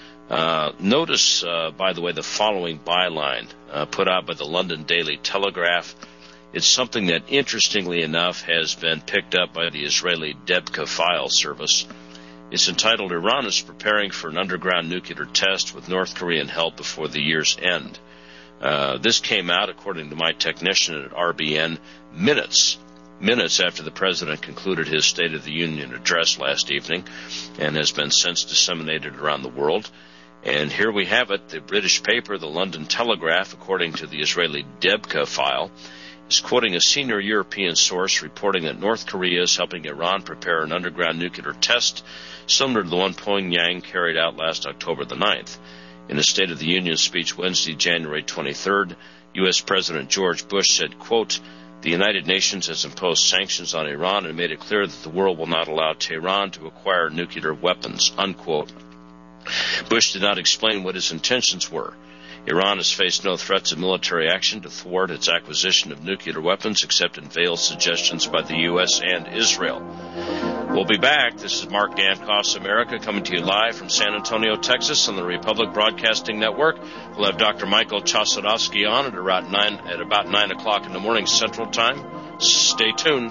Speaker 1: Notice, by the way, the following byline put out by the London Daily Telegraph. It's something that, interestingly enough, has been picked up by the Israeli Debka file service. It's entitled, "Iran is preparing for an underground nuclear test with North Korean help before the year's end." This came out, according to my technician at RBN, minutes minutes after the President concluded his State of the Union address last evening, and has been since disseminated around the world. And here we have it. The British paper, the London Telegraph, according to the Israeli Debka file, is quoting a senior European source reporting that North Korea is helping Iran prepare an underground nuclear test similar to the one Pyongyang carried out last October the 9th. In a State of the Union speech Wednesday, January 23rd, U.S. President George Bush said, quote, "The United Nations has imposed sanctions on Iran and made it clear that the world will not allow Tehran to acquire nuclear weapons," unquote. Bush did not explain what his intentions were. Iran has faced no threats of military action to thwart its acquisition of nuclear weapons except in veiled suggestions by the U.S. and Israel. We'll be back. This is Mark Dankoff's America, coming to you live from San Antonio, Texas on the Republic Broadcasting Network. We'll have Dr. Michael Chossudovsky on at about 9 o'clock in the morning Central Time. Stay tuned.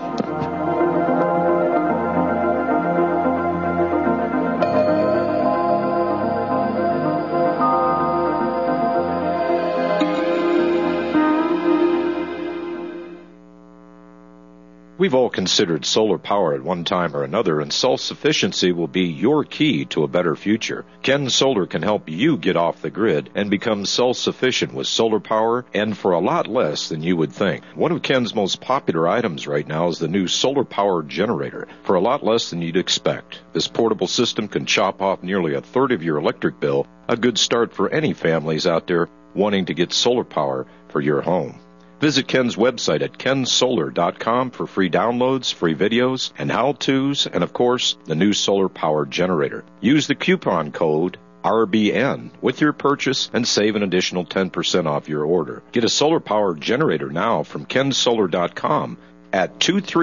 Speaker 12: We've all considered solar power at one time or another, and self-sufficiency will be your key to a better future. Ken Solar can help you get off the grid and become self-sufficient with solar power, and for a lot less than you would think. One of Ken's most popular items right now is the new solar power generator, for a lot less than you'd expect. This portable system can chop off nearly a third of your electric bill, a good start for any families out there wanting to get solar power for your home. Visit Ken's website at kensolar.com for free downloads, free videos, and how-tos, and of course, the new solar power generator. Use the coupon code RBN with your purchase and save an additional 10% off your order. Get a solar power generator now from kensolar.com at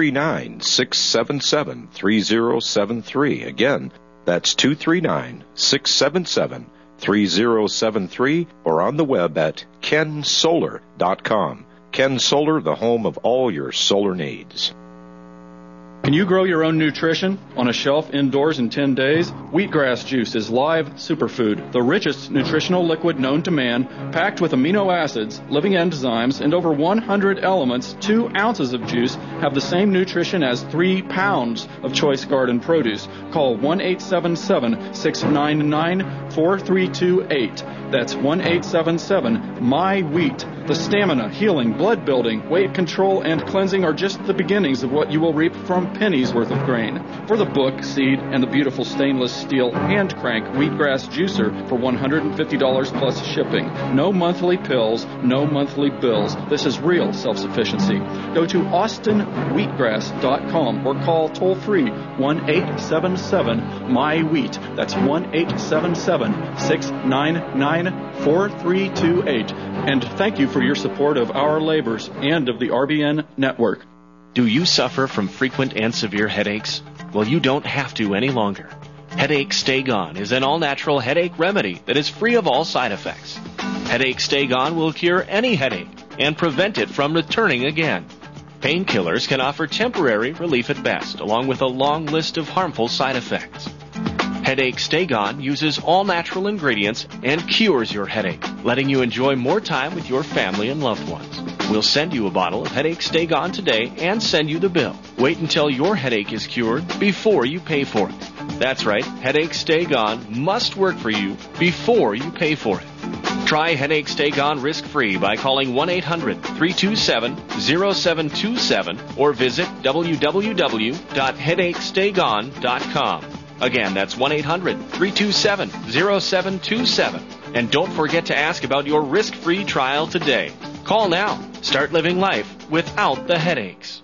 Speaker 12: 239-677-3073. Again, that's 239-677-3073, or on the web at kensolar.com. Ken Solar, the home of all your solar needs.
Speaker 13: Can you grow your own nutrition on a shelf indoors in 10 days? Wheatgrass juice is live superfood, the richest nutritional liquid known to man, packed with amino acids, living enzymes, and over 100 elements. 2 ounces of juice have the same nutrition as 3 pounds of choice garden produce. Call 1-877-699-4328. That's 1-877-MY-WHEAT. The stamina, healing, blood building, weight control, and cleansing are just the beginnings of what you will reap from pennies worth of grain. For the book, seed, and the beautiful stainless steel hand crank wheatgrass juicer for $150 plus shipping. No monthly pills, no monthly bills. This is real self-sufficiency. Go to austinwheatgrass.com or call toll-free 1-877-MY-WHEAT. That's 1-877-699-4328. And thank you for your support of our labors and of the RBN network.
Speaker 3: Do you suffer from frequent and severe headaches? Well, you don't have to any longer. Headache Stay Gone is an all-natural headache remedy that is free of all side effects. Headache Stay Gone will cure any headache and prevent it from returning again. Painkillers can offer temporary relief at best, along with a long list of harmful side effects. Headache Stay Gone uses all-natural ingredients and cures your headache, letting you enjoy more time with your family and loved ones. We'll send you a bottle of Headache Stay Gone today and send you the bill. Wait until your headache is cured before you pay for it. That's right, Headache Stay Gone must work for you before you pay for it. Try Headache Stay Gone risk-free by calling 1-800-327-0727 or visit www.headachestaygone.com. Again, that's 1-800-327-0727. And don't forget to ask about your risk-free trial today. Call now. Start living life without the headaches.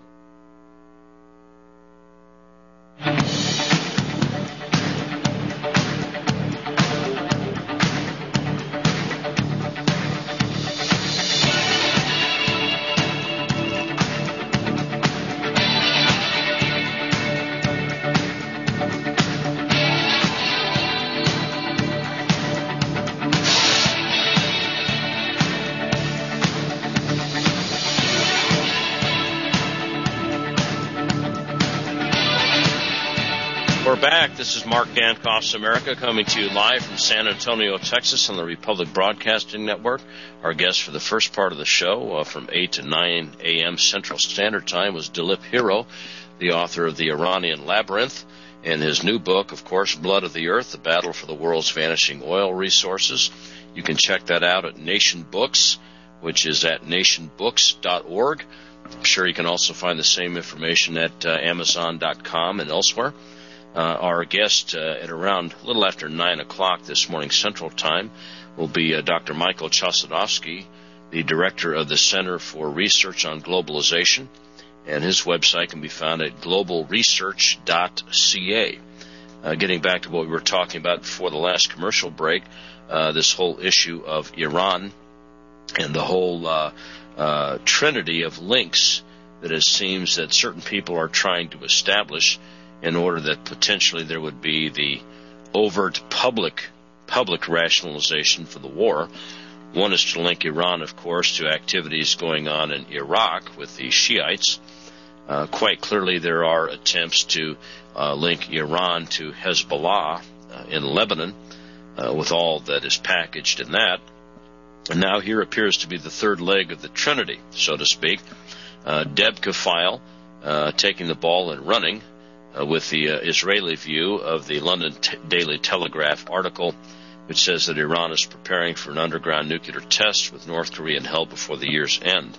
Speaker 1: back. This is Mark Dankoff's America, coming to you live from San Antonio, Texas on the Republic Broadcasting Network. Our guest for the first part of the show from 8 to 9 a.m. Central Standard Time was Dilip Hero, the author of The Iranian Labyrinth, and his new book, of course, Blood of the Earth, The Battle for the World's Vanishing Oil Resources. You can check that out at Nation Books, which is at nationbooks.org. I'm sure you can also find the same information at Amazon.com and elsewhere. Our guest at around a little after 9 o'clock this morning Central Time will be Dr. Michael Chossudovsky, the director of the Center for Research on Globalization, and his website can be found at globalresearch.ca. Getting back to what we were talking about before the last commercial break, this whole issue of Iran and the whole trinity of links that it seems that certain people are trying to establish in order that potentially there would be the overt public rationalization for the war. One is to link Iran, of course, to activities going on in Iraq with the Shiites. Quite clearly there are attempts to link Iran to Hezbollah in Lebanon with all that is packaged in that. And now here appears to be the third leg of the trinity, so to speak. Debka file taking the ball and running with the Israeli view of the London Daily Telegraph article, which says that Iran is preparing for an underground nuclear test with North Korean help before the year's end.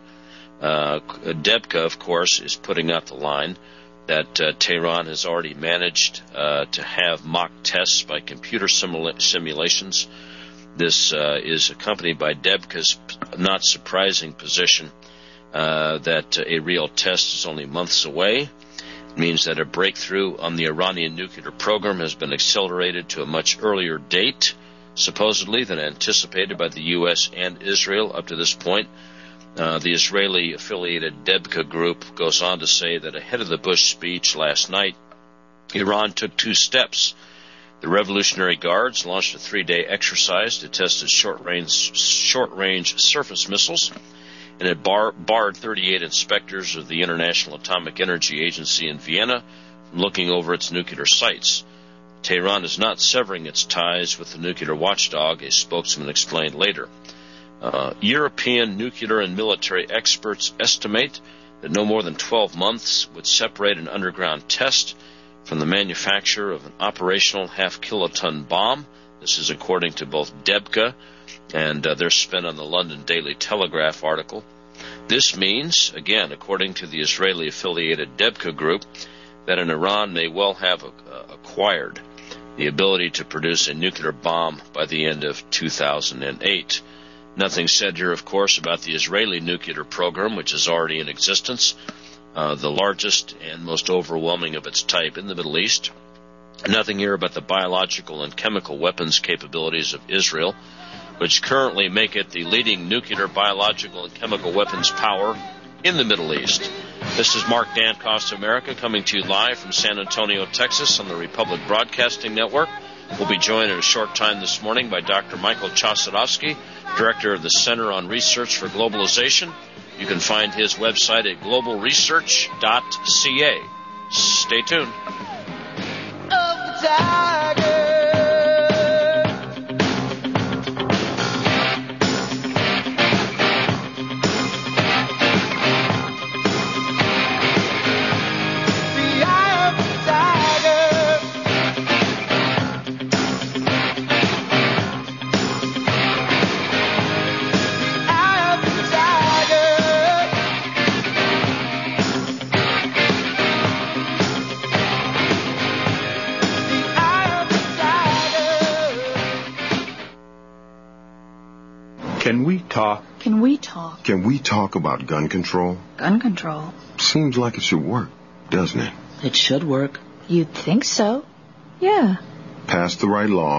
Speaker 1: Debka, of course, is putting out the line that Tehran has already managed to have mock tests by computer simulations. This is accompanied by Debka's not surprising position that a real test is only months away. It means that a breakthrough on the Iranian nuclear program has been accelerated to a much earlier date, supposedly, than anticipated by the U.S. and Israel up to this point. The Israeli-affiliated Debka group goes on to say that ahead of the Bush speech last night, Iran took two steps. The Revolutionary Guards launched a 3-day exercise to test its short-range surface missiles, and it barred 38 inspectors of the International Atomic Energy Agency in Vienna from looking over its nuclear sites. Tehran is not severing its ties with the nuclear watchdog, a spokesman explained later. European nuclear and military experts estimate that no more than 12 months would separate an underground test from the manufacture of an operational half-kiloton bomb. This is according to both Debka and their spin on the London Daily Telegraph article. This means, again, according to the Israeli-affiliated Debka group, that in Iran may well have acquired the ability to produce a nuclear bomb by the end of 2008. Nothing said here, of course, about the Israeli nuclear program, which is already in existence, the largest and most overwhelming of its type in the Middle East. Nothing here about the biological and chemical weapons capabilities of Israel, which currently make it the leading nuclear, biological, and chemical weapons power in the Middle East. This is Mark Dankoff's America, coming to you live from San Antonio, Texas on the Republic Broadcasting Network. We'll be joined in a short time this morning by Dr. Michael Chossudovsky, director of the Center on Research for Globalization. You can find his website at globalresearch.ca. Stay tuned.
Speaker 14: Can we talk?
Speaker 15: Can we talk?
Speaker 14: Can we talk about gun control?
Speaker 15: Gun control?
Speaker 14: Seems like it should work, doesn't it?
Speaker 15: It should work. You'd think so. Yeah.
Speaker 14: Pass the right law.